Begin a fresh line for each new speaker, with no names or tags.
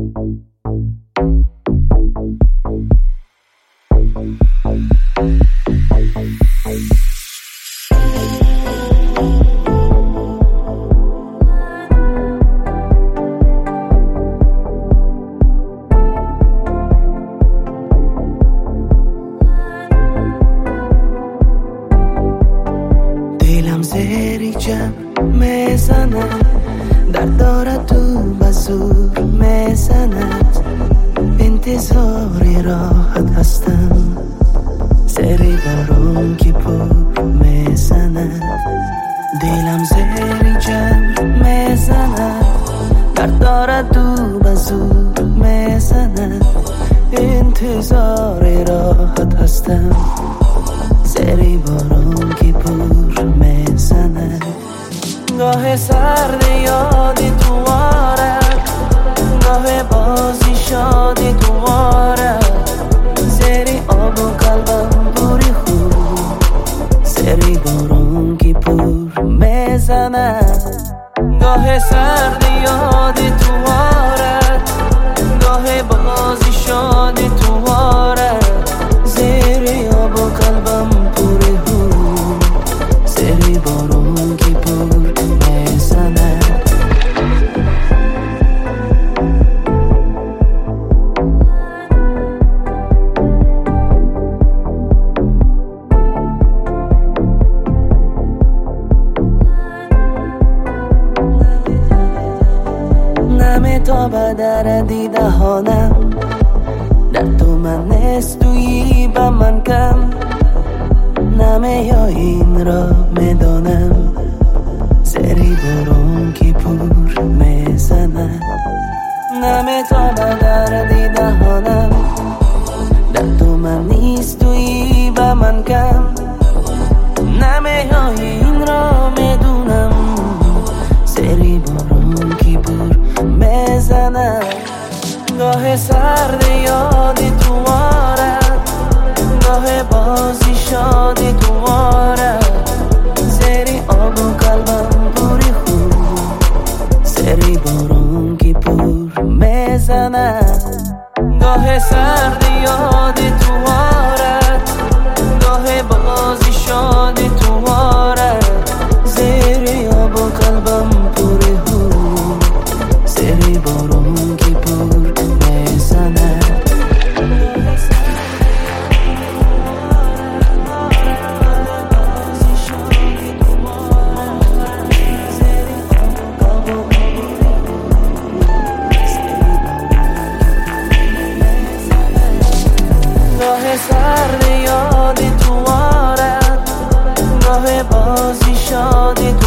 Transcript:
دلم زیری جمع میزند، درد دارد تو بزور میزند، انتظاری راحت هستم، زیری بارون که پر میزند. دلم زیری جمع میزند، درد دارد تو بزور میزند، انتظاری راحت هستم، زیری بارون که پر میزند. گاه سرد یادی تو آرد، گاه بازی شادی تو آرد، زیری آب و قلبم پوری خوب، زیری بارون که پر میزند. گاه سرد یادی تو آرد، گاه بازی شادی تو آرد، زیری آب و قلبم پوری خوب، زیری بارون که پر میزند. نمیتابه در دیدهانم، در تو من نیست تویی با من کم، نمیای این را میدانم، زیری بارون که پر میزند. نمیتابه در دیدهانم، در تو من نیست تویی با من کم، نمیای این را میدونم، زیری بارون که پر میزند. گاه سرد یادی تو آرد، گاه بازی شادی تو آرد، زیری آب و قلبم پوری خوب، زیری بارون که پر میزند. گاه سرد یادی تو آرد، گاه بازی شادی تو آرد، زیری آب و قلبم پوری خوب، زیری بارون که پر میزند. گاه سرد یادی تو آرد، گاه بازی شادی